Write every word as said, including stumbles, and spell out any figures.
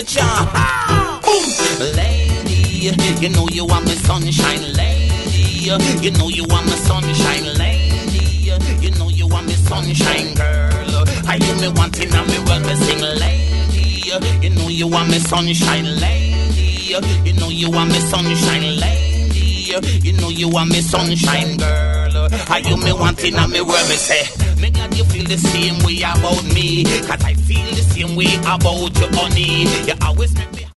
Teacher. Lady, you know you are my sunshine. Lady, you know you are my sunshine. Lady, you know you are my sunshine, girl. I you me wanting and me well me sing. Lady, you know you are my sunshine. Lady, you know you are my sunshine. Lady, you know you are my sunshine, girl. I you me wanting and me well me say. Me glad you feel the same way about me, cause I feel the same way about you, honey. You always make me